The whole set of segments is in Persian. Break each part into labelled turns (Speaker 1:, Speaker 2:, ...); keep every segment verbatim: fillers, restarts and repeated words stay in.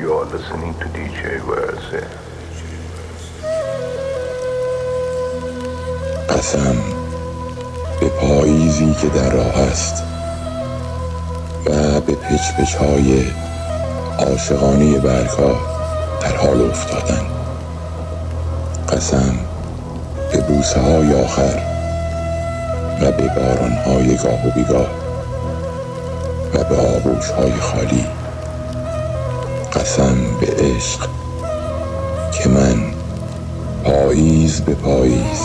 Speaker 1: You are listening to دی جی ورسه.
Speaker 2: قسم به پاییزی که در راه است و به پچ پچ های عاشقانه برگ‌ها در حال افتادن. قسم به بوسه های آخر و به باران های گاه و بیگاه و به آغوش های خالی. قسم به عشق که من پاییز به پاییز،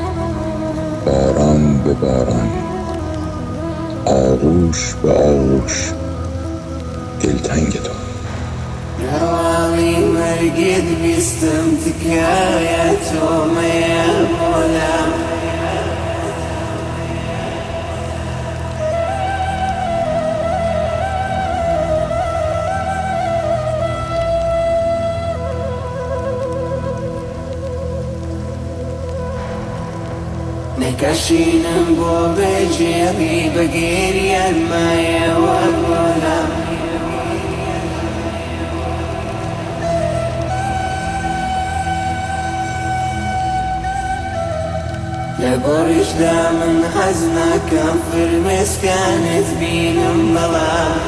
Speaker 2: باران به باران، آغوش به آغوش دلتنگ تو.
Speaker 3: نوالي مرقد بيستمتك يا توم يا مولا نكشينا بو بجيبي بقيريا ما يورونا لبورش دامن حزنا كفر مسكانت بين الظلام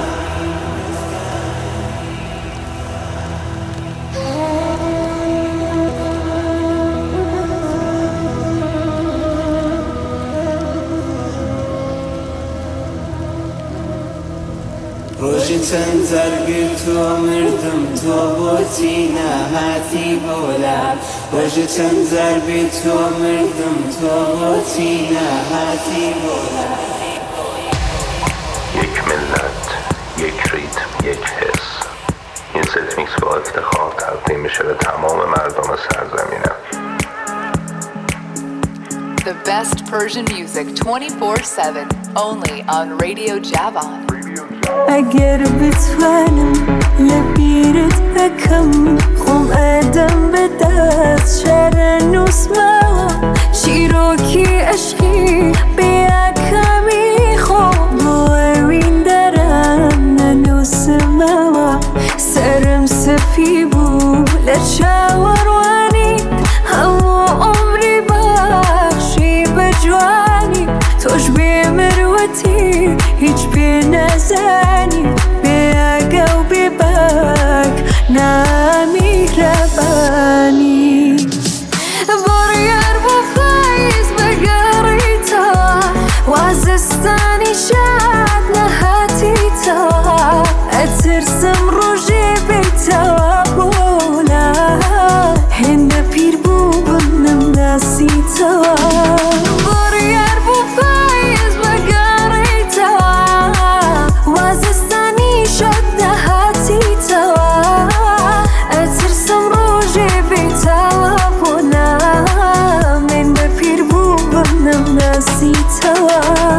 Speaker 3: روشي تنزل قلتو مردم توبوتينا هاتي بولا روشي تنزل قلتو مردم توبوتينا هاتي بولا.
Speaker 1: یک ملت، یک ریتم، یک حس. این ست میکس با افتخار تقدیم میشه به تمام مردم سرزمینم.
Speaker 4: The best Persian music twenty-four seven only on Radio Javan.
Speaker 5: اگر بتوانم لبیرت اکم خون ادم به دست شرنوس ما شیروکی عشقی بیا کمی خوب بوین درن ننوس ما سرم سفی بو لچاوروانی همو عمری بخشی بجوانی توش بمروتی هیچ بی نزنی بیا و ببک نمی ربانی باریر با فایز بگری تا وازستانی شد نهاتی تا اترسم روژی بیتا بولا هنده پیر بوبنم نسی تا باریر با فایز بگری تا وازستانی شد نهاتی تا اترسم روژی بیتا بولا هنده پیر بوبنم نسی تا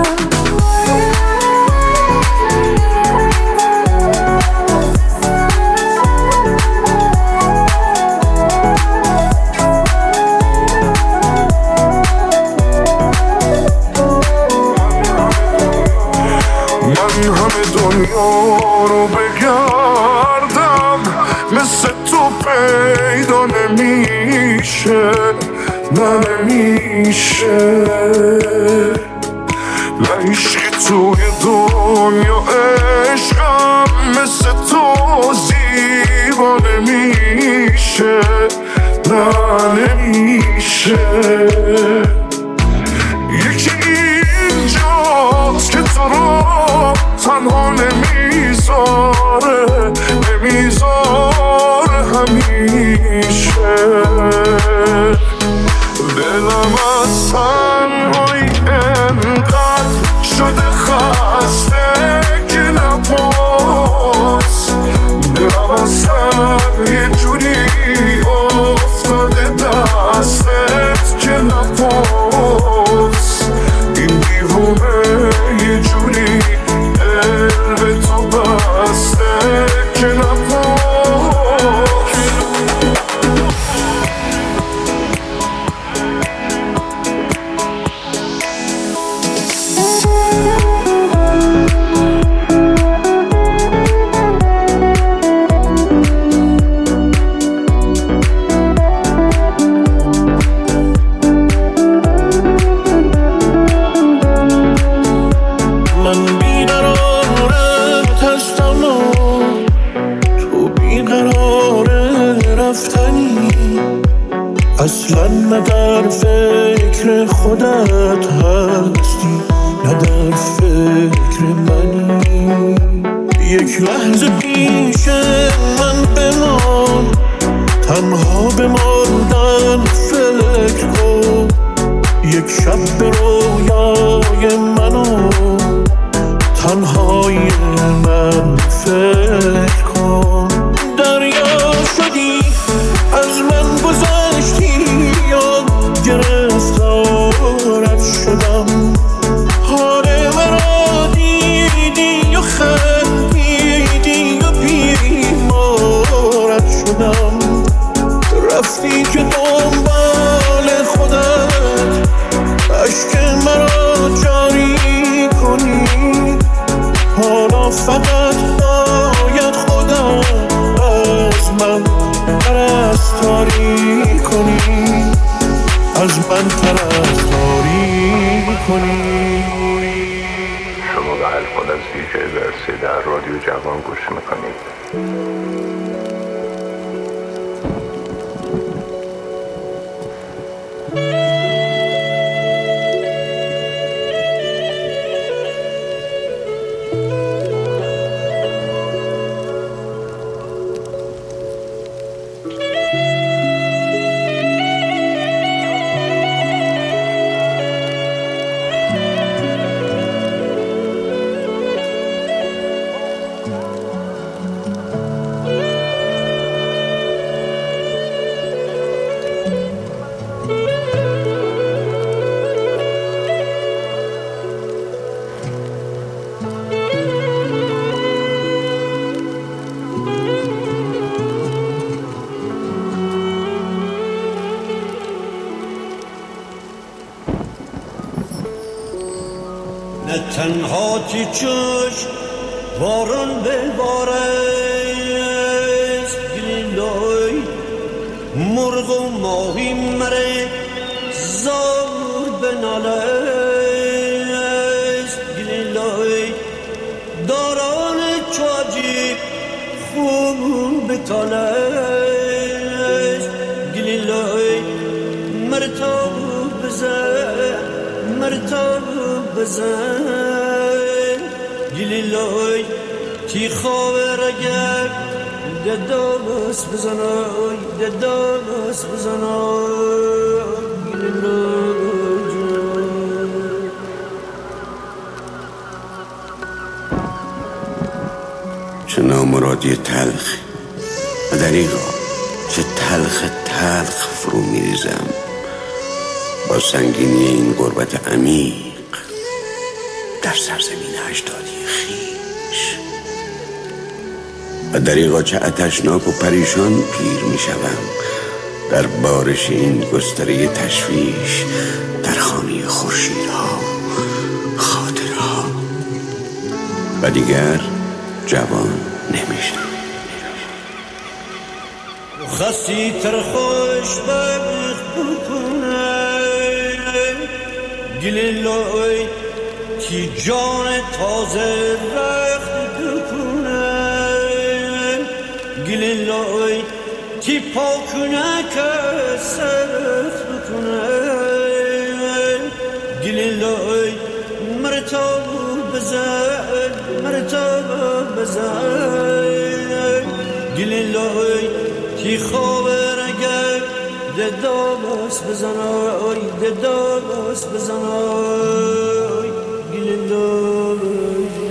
Speaker 6: دنیا رو بگردم مثل تو پیدا نمیشه نه نمیشه نه عشقی توی دنیا عشقم مثل تو زیبا نمیشه نه نمیشه یکی اینجاست که تو رو تنها نمیذاره نمیذاره همیشه دلم از تنهایی انقدر شده خسته که نپاس دلم از سر یه جوری افتاده دستت که نپاس این دیوونه یه جوری دل به اصلا نه در فکر خودت هستی نه در فکر منی. یک لحظه پیش من بمان، تنها بماندن فکر کن. یک شب به رویای منو تنهای من فکر کن. دریا شدی از من گذشتی یا گرفتارت شدم. حال مرا دیدی و خندیدی و بیمارت شدم. رفتی که دنبال خودت عشق مرا جاری کنی. حالا فقط باید خودت از من پرستاری کنی، از من پرستاری کنی.
Speaker 1: شما به الفاظ از ویژه برسی در رادیو جوان گوش میکنید.
Speaker 7: نه تنها تی چشم باران ببارست، گلیلای مرغ و ماهی مره زار بنالست. گلیلای داران چاجی خون بتالست. گلیلای مرتاب بزن مرتاب بزن. گلیلای تی خاور اگر دداس بزنای دداس بزنای.
Speaker 8: چه نامرادی تلخ و دریغا، چه تلخ تلخ فرو میریزم با سنگینی این غربت عمیق در سرزمین اجدادی خویش. و دریغا چه عطشناک و پریشان پیر میشوم در بارش این گستره تشویش در خانه خورشیدها خاطرها. و دیگر جوان نمیشم.
Speaker 7: خستی تر خوش ببخ بکنه. گلیلای تی جان تازه رخت بکنه. گلیلای تی پاکنه که سرخت بکنه. گلیلای مرتاب بزن مرتاب بزن. گلیلای تی خاور اگر دداس بزنای دداس بزنای. گلیلای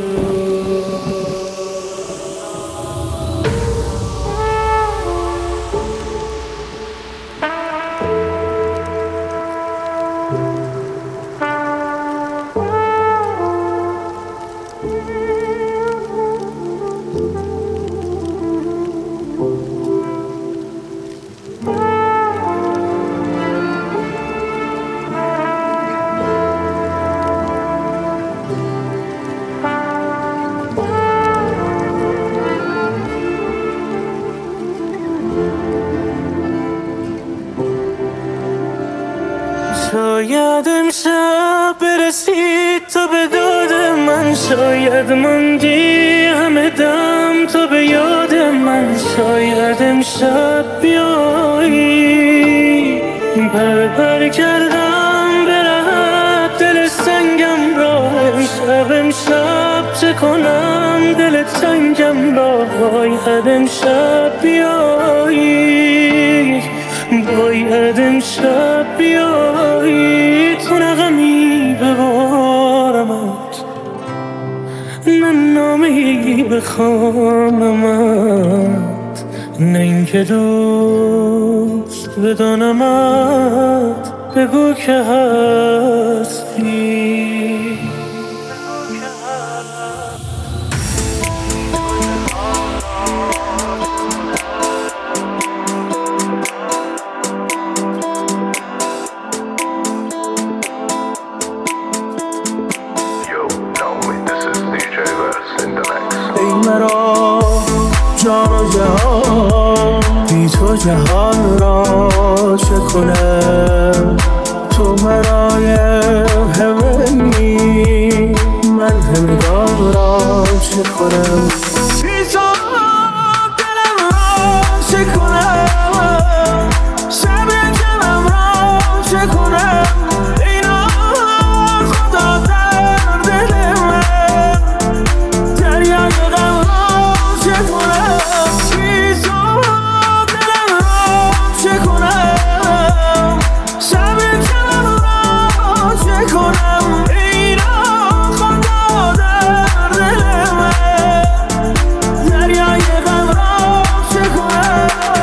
Speaker 9: شاید امشب برسید تو به داد من، شاید ماندی همه دم تو به یاد من. شاید امشب بیایی سعی کردم برهت دل سنگم را، امشب امشب چه کنم دل تنگم را. باید امشب بیایی، باید امشب بیایی، تو نغمی ببارمت، نه نامی بخوانمت، نه اینکه دوست بدانمت. بگو که هستی.
Speaker 6: مرا جان و جهان بی تو جهان را چه کنم؟ تو مرای همینی، من همگان را چه کنم؟ بی تو دلم را چه کنم؟ شب دلم را چه کنم؟ اینا خدا در دل من دریای غم را چه کنم؟ بی تو دلم را چه کنم؟ شب دلم را چه کنم؟ اینا خدا در دل من دریای غم را چه کنم؟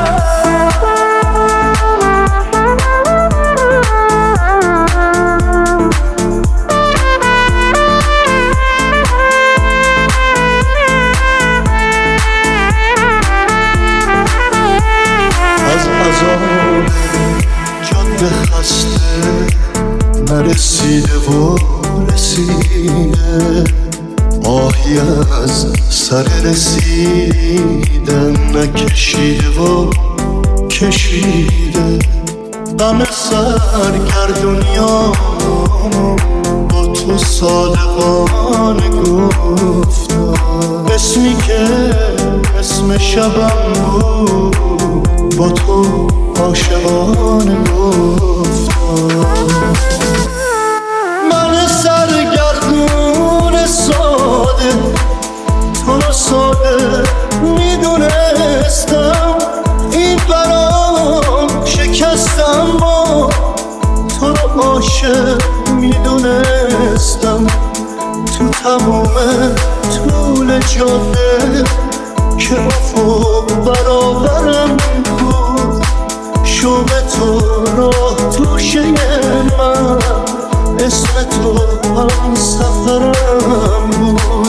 Speaker 10: جاده خسته نرسیده و رسیده، آهی از سر رسیدن نکشیده و کشیده. غم سرگردونیامو با تو صادقانه گفتم، اسمی که اسم شبم بود با تو عاشقانه گفتم. من سرگردون ساده تو رو ساده میدونستم، این برام شکستم با تو رو عاشق میدونستم. تو تمام طول جاده که افق برابرم بود، شوق تو راه توشه من، اسم تو هم سفرم بود.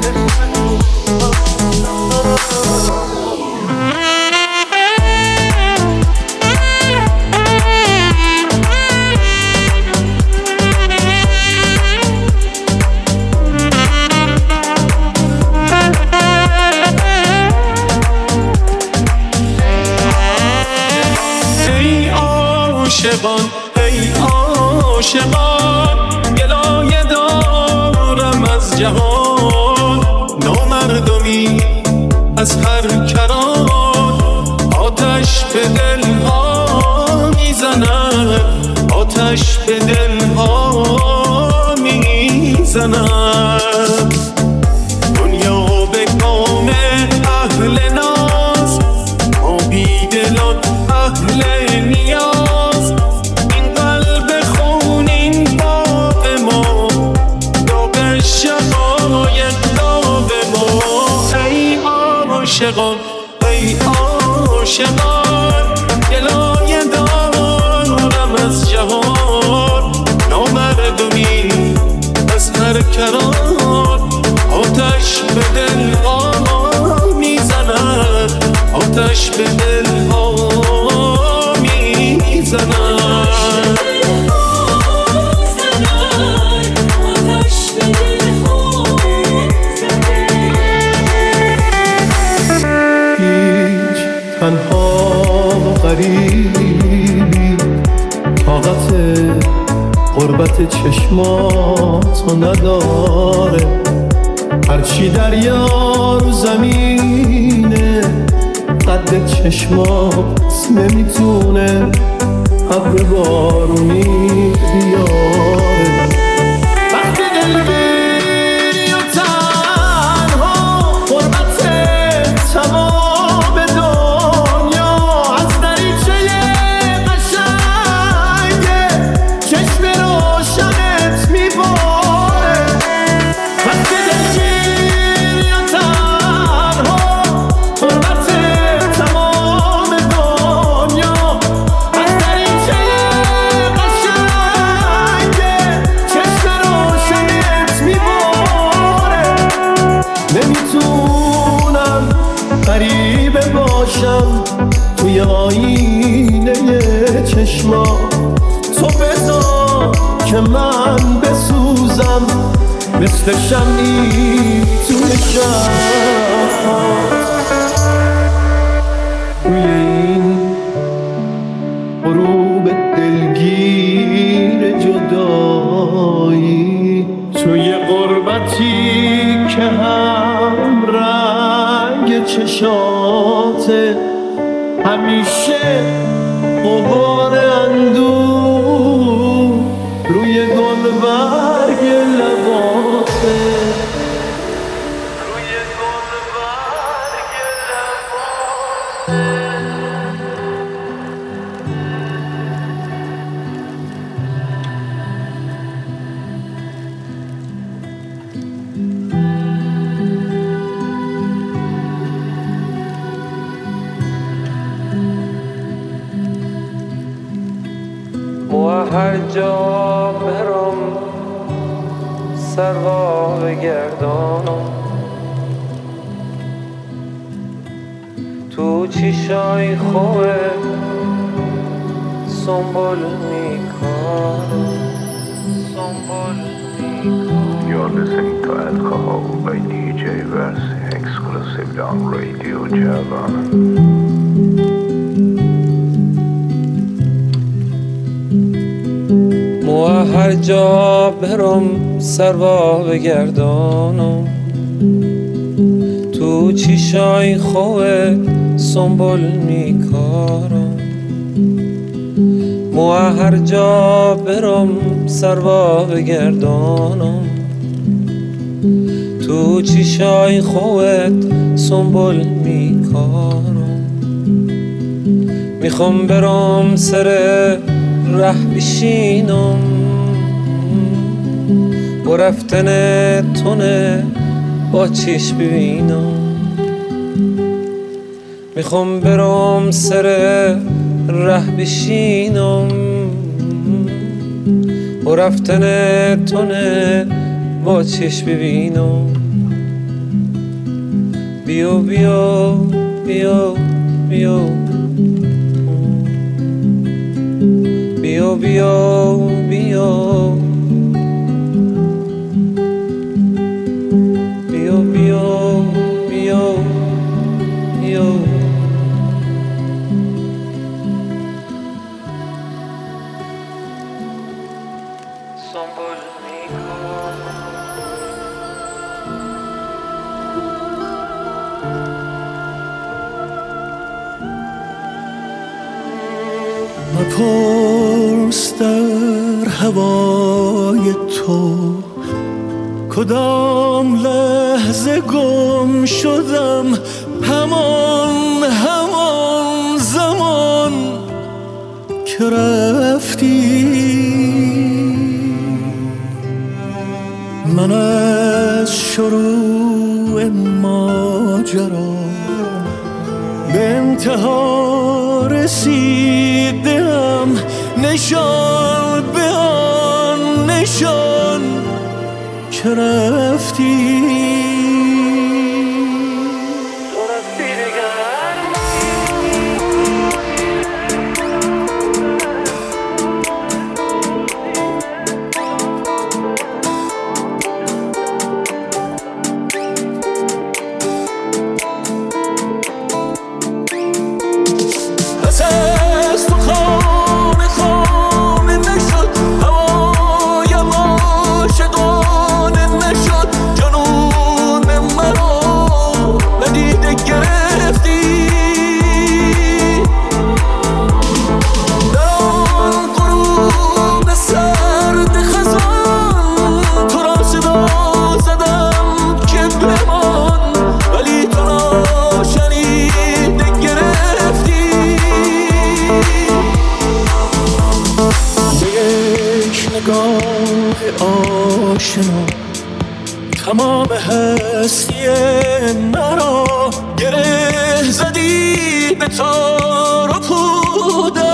Speaker 6: ای عاشقان گلایه دارم از جهان، نامردمی از هر کران، آتش به دلها میزند، آتش به دلها میزند. دنیا به کام اهل ناز، ما بیدلان اهل نیاز، این قلب خونین باغ ما، داغ شقایق داغ ما. ای عاشقان ای عاشقان گلایه دارم از جهان، نامردمی از هر کران، آتش به دلها میزند، آتش به دلها میزند.
Speaker 10: هیچ تنها و غریبی طاقت غربت چشماتو نداره، هرچی دریا رو زمینه قد چشمات نمیتونه، ابر بارونی بیاره. وقتی دلگیری و تنها غربت تمام دنیا از دریچه قشنگ چشم روشنت میباره. وقتی دلگیری و تنها غربت تمام دنیا از دریچه قشنگ چشم روشنت میباره. نمیتونم غریبه باشم توی آینه چشما، تو بذار که من بسوزم مثل شمعی توی شب‌هات. روی این غروب دلگیر جدایی، توی غربتی که هم رنگ چشاته، همیشه غبار اندوه روی گلبرگ لباته. روی گلبرگ لباته.
Speaker 11: و هر جا برم سروا بگردانم، تو چشای خوه سنبول میکنم، سنبول میکنم.
Speaker 1: You're listening to Alcohol by دی جی Versi exclusively on Radio Javan.
Speaker 11: و هر جا برم سروا بگردانم، تو چشای خوه سنبول میکارم. و هر جا برم سروا بگردانم، تو چشای خوت سنبول میکارم. میخوام برم سر ره بشینم و رفتن تونه با چشم ببینم. میخوام برم سر ره بشینم و رفتن تونه با چشم ببینم. بیو بیو بیو بیو بیو بیو بیو بیو بیو بیو بیو سنبول
Speaker 10: مپرس در هوای تو کدام لحظه گم شدم، همان همان زمان که رفتی. من از شروع ماجرا به انتها رسیدم، نشان به آن نشان که رفتی.
Speaker 6: جنون
Speaker 10: تمام هستی مرا گره زدی به تار و پودت،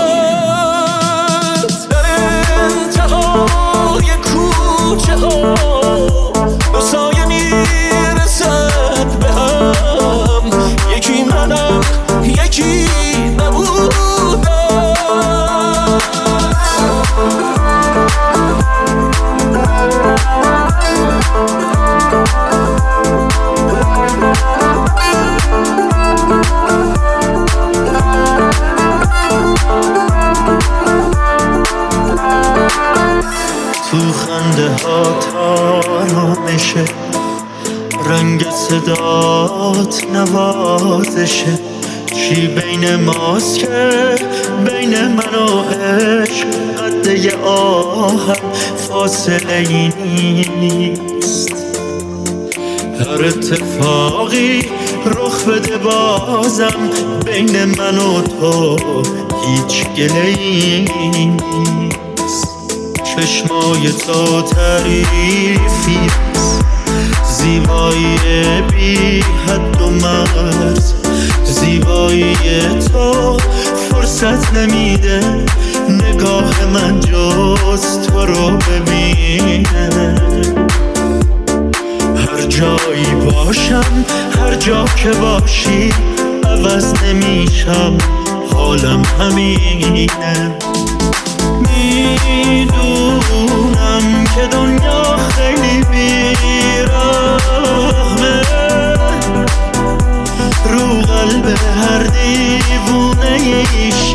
Speaker 10: در انتهای کوچه ها دو سایه میرسد به هم، یکی منم یکی نبودم.
Speaker 7: تو خنده ها تارانشه، رنگ صدات نوازشه، چی بین ماست که بین من و عشق قده آهم فاصله ای نیست. هر اتفاقی رخ بده بازم بین من و تو هیچ گله ای نیست. چشمای تو تعریفیست، زیبایی بی حد و مرز، زیبایی تو فرصت نمیده نگاه من جز تو رو ببینه. هر جایی باشم هر جا که باشی عوض نمیشم، حالم همینه. میدونم که دنیا خیلی بیرحمه، رو قلب هر دیوونه ایش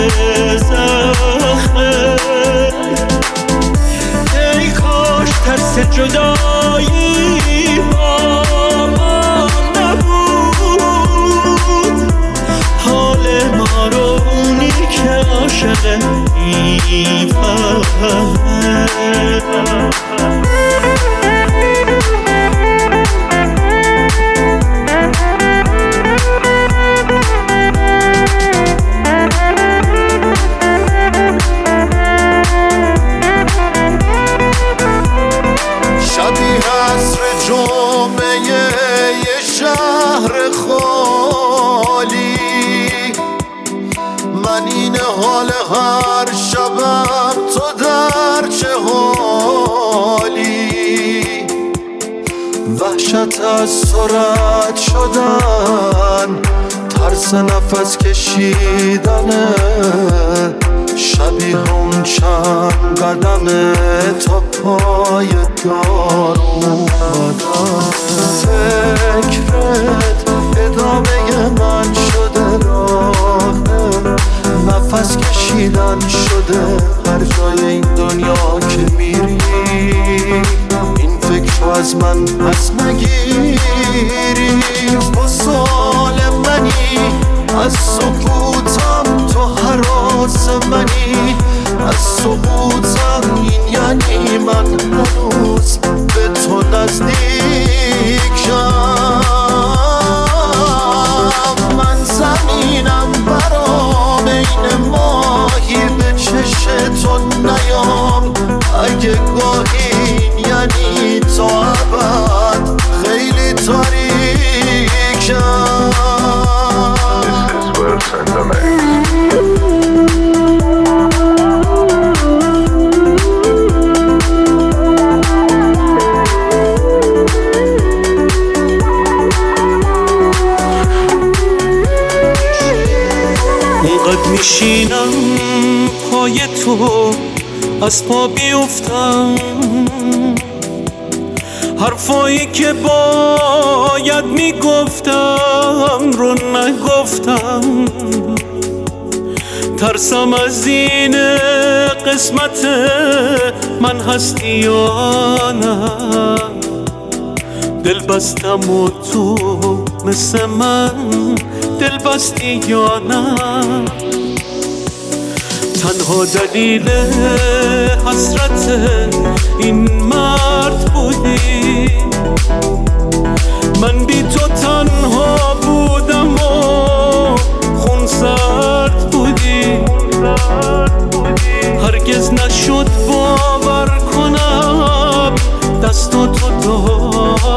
Speaker 7: زخمه. ای کاش ترس جدایی با ما نبود، حال ما رو اونی که عاشقه میفهمه.
Speaker 12: حال هر شبم تو در چه حالی، وحشت از تو رد شدن، ترس نفس کشیدنه، شبیه اون چند قدمه تا پای دار اومدن. فکرت ادامه من شده راهه، نفس کشیدن شده هر جای این دنیا که میری. این فکر از من پس نگیری، با سال منی از سکوتم تو هراس منی، از سکوتم این یعنی من هنوز به تو نزدیک شم. من زمینم برام بین ماهی به چش تو نیام، اگه گاهی این یعنی تا ابد خیلی تاریکم.
Speaker 1: This is Words and the Mix.
Speaker 10: اونقدر میشینم پای تو از پا بیفتم، حرفایی که باید میگفتم رو نگفتم. ترسم از این قسمت من هستی یا نه، دل بستم و تو مثل من دل بستی یا نه. تنها دلیل حسرت این مرد بودی، من بی تو تنها بودم و خون سرد بودی. هرگز نشد باور کنم دست تو داشتی.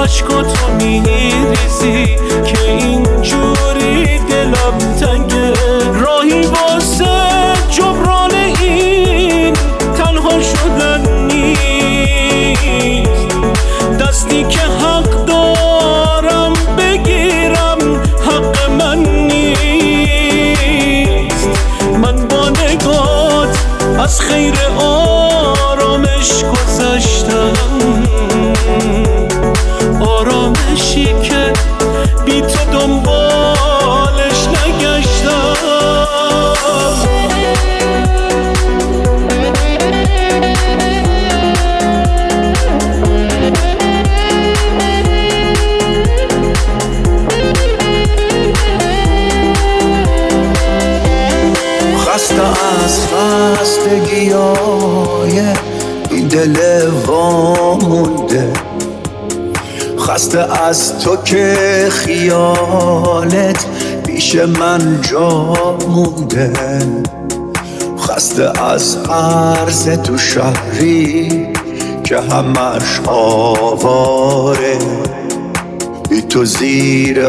Speaker 10: عشقاتو میریزی که اینجوری دلم تنگه. راهی واسه جبران این تنها شدن نیست، دستی که حق دارم بگیرم حق من نیست. من با نگات از خیر آرامش گذشتم، آرامشی که بی تو دنبالش نگشتم.
Speaker 12: خسته از خستگیای این دل وامونده، خسته از تو که خیالت پیش من جا مونده، خسته از عرض تو شهری که همش آواره، بی تو زیر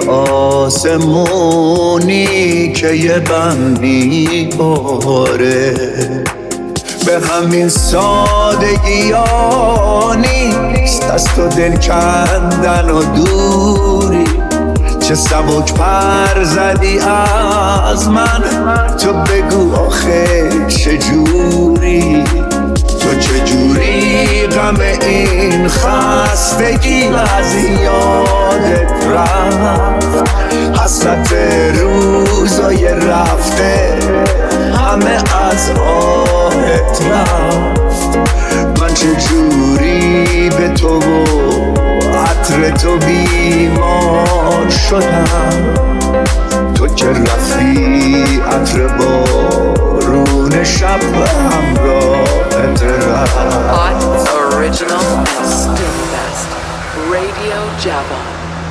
Speaker 12: آسمونی که یه بند میباره. به همین سادگی ها نیست از تو دل کندن و دوری، چه سبک پر زدی از من تو بگو آخه چجوری، تو چجوری غم این خستگی از یادت رفت، حسرت روزای رفته همه از آهت رفت. من چجوری به تو و عطر تو بیمار شدم، تو که رفتی عطر بارون شب همراهت رفت.
Speaker 4: Hot, original, and still best. Radio Java.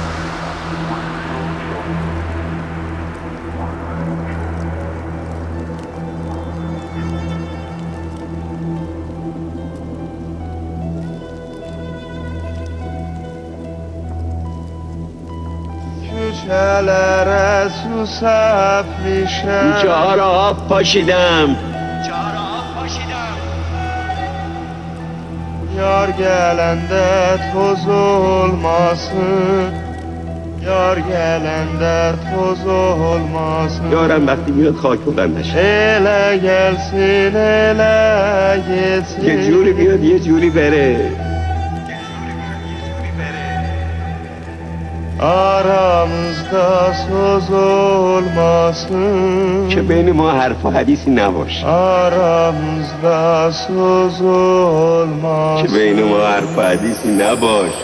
Speaker 13: کوچه‌لر سوسف میشه،
Speaker 8: کوچه ها را آب پاشیدم،
Speaker 13: yar gələndə toz olmasın, yar gələndə toz olmasın.
Speaker 8: یارم وقتی میاد خاک بودن نشه،
Speaker 13: elə gəlsin elə geçsin،
Speaker 8: یه جوری بیاد یه جوری بره.
Speaker 13: aramızda söz olmasın،
Speaker 8: که بین ما حرف و حدیثی نباشه،
Speaker 13: aramızda söz olmasın،
Speaker 8: که بین ما حرف و حدیثی نباشه.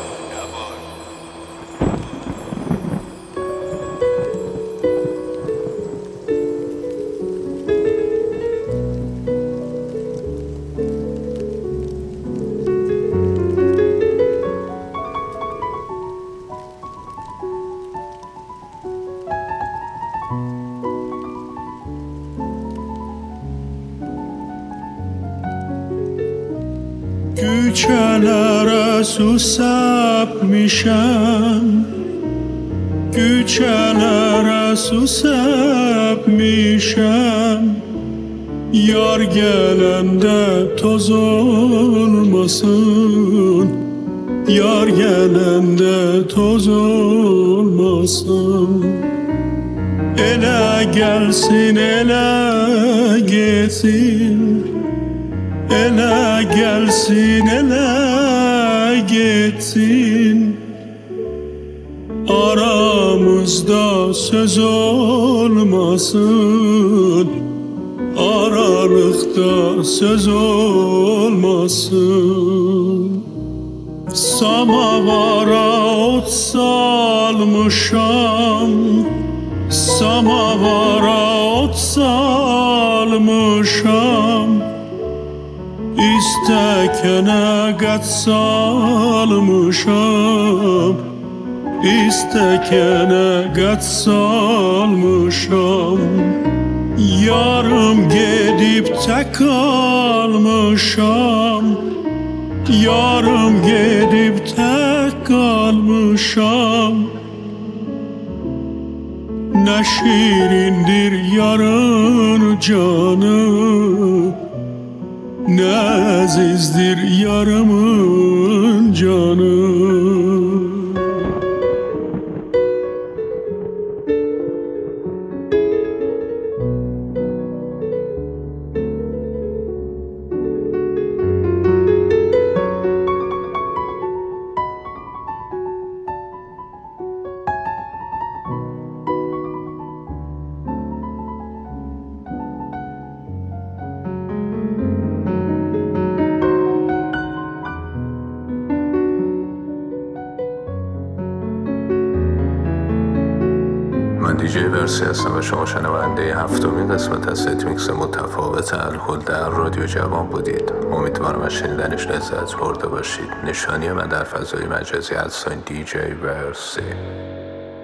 Speaker 14: Küçelere susap mişem, küçelere susap mişem, yar gelende toz olmasın, yar gelende toz olmasın. Ele gelsin ele gitsin, ele gelsin ele gitsin, aramızda söz olmasın, aralıkta söz olmasın. Samavara ot salmışam, samavara ot salmışam, İstekene qət salmışam, İstekene qət salmışam. Yarım gedib tək qalmışam, yarım gedib tək kalmışam. Ne şirindir yarın canı, ne azizdir yarımın canı.
Speaker 1: من دیجی ورسی هستم و شما شنونده هفتمین قسمت از ست میکس متفاوت الکل در رادیو جوان بودید. امیدوارم از شنیدنش لذت برده باشید. نشانی من در فضای مجازی ادساین دیجی ورسی.